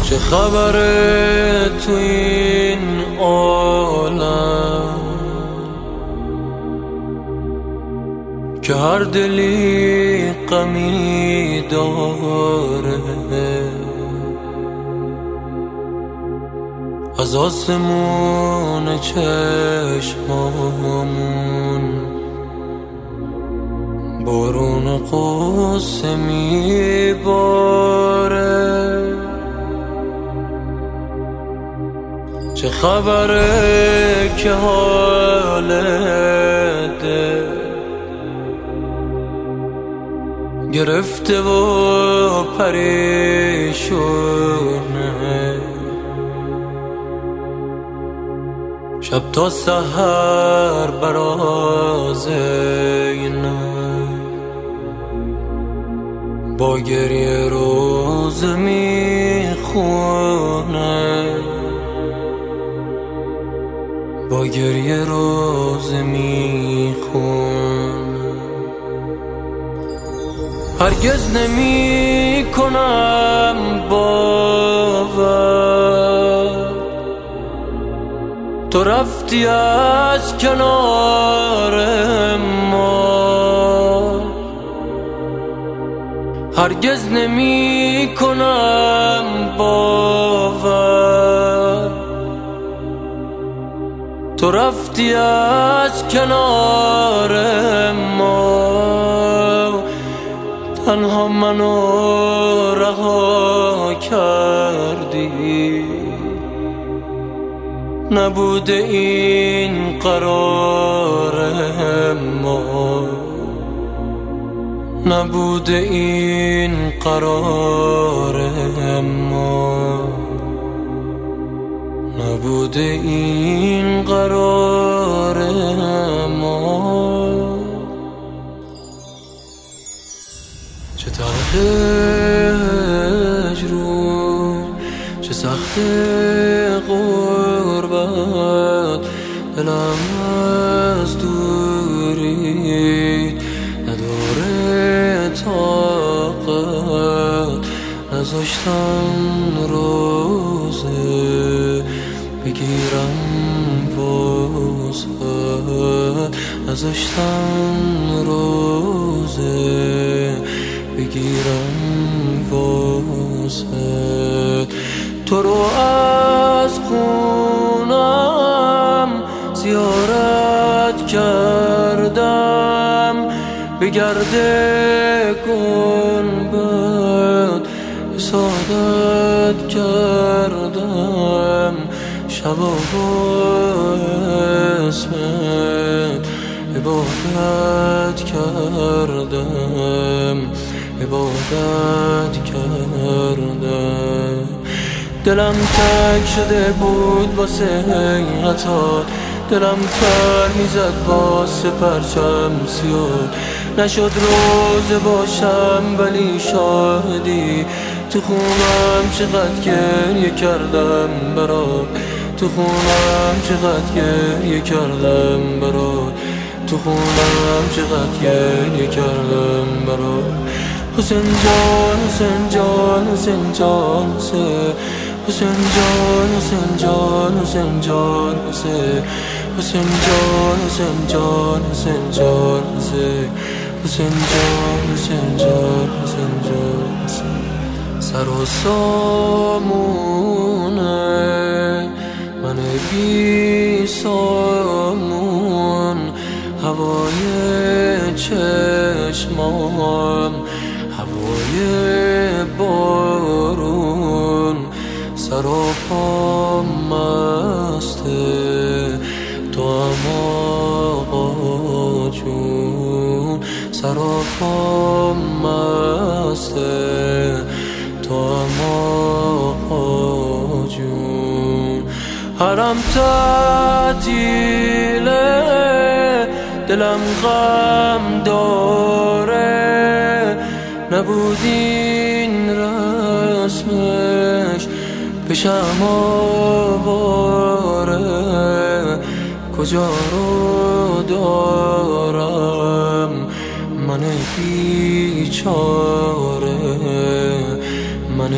چه خبره تو این عالم که هر دلی غمی داره؟ از آسمون چشمامون بارون قصه میباره. چه خبره که حال دل گرفته و پریشونه؟ شب تا سحر براز اینه با گریه روز میخونه، با گریه روز میخونه. هرگز نمی کنم باور تو رفتی از کنار ما. هرگز نمی کنم باور تو رفتی از کنار ما. تنها منو رها کردی، نبوده این قرار ما، نبوده این قرار ما، نبوده این قرار ما. چه تلخ هجرون، چه سخت غربت، دلم از دوری نداره طاقت. نذاشتم روزه بگیرم وسعت، نذاشتم روزه بگیرم وسعت. تو رو از خونم زیارت کردم، به گرد گنبد حسادت کردم. شبا با اسمت عبادت کردم، عبادت کردم. دلم تنگ شده بود واسه حقیقتات، دلم تر میزد واسه پرچم سیاد. نشد روز باشم ولی شاهدی، تو خونم چقدر گریه کردم برات، تو خونم چقدر گریه کردم برات، تو خونم چقدر گریه کردم برات. حسین جان، حسین جان، حسین جان، حسین جان، حسین جان، حسین جان، حسین جان، حسین جان، حسین جان، حسین جان، حسین جان، حسین جان. سر و سامونه من بی سامون، هوای چشمام هوای بارون. سر و پام مسته تو هم آقا جون، سر و پام مسته تو هم آقا جون. حرم تعطیله دلم غم داره، نبود این رسمش پیشم آواره. کجا رو دارم من بیچاره، من من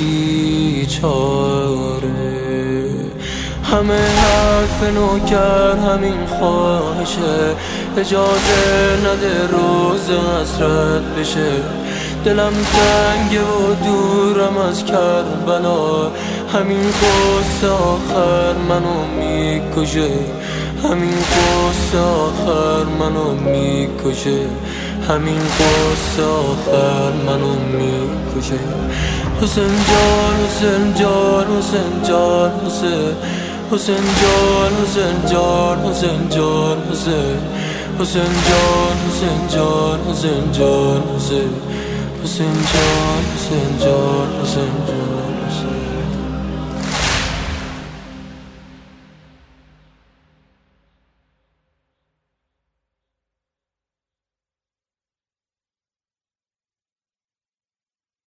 بیچاره. همه حرف نوکر همین خواهشه، اجازه نده روز حسرت بشه. دلم تنگه و دورم از کربلا، همین قصه آخر منو میکشه. همین قصه آخر منو میکشه. همین قصه آخر منو میکشه. حسین جان حسین جان حسین جان حسین حسین جان حسین جان حسین جان حسین حسین جان حسین جان حسین جان حسین حسین جان حسین جان حسین جان حسین.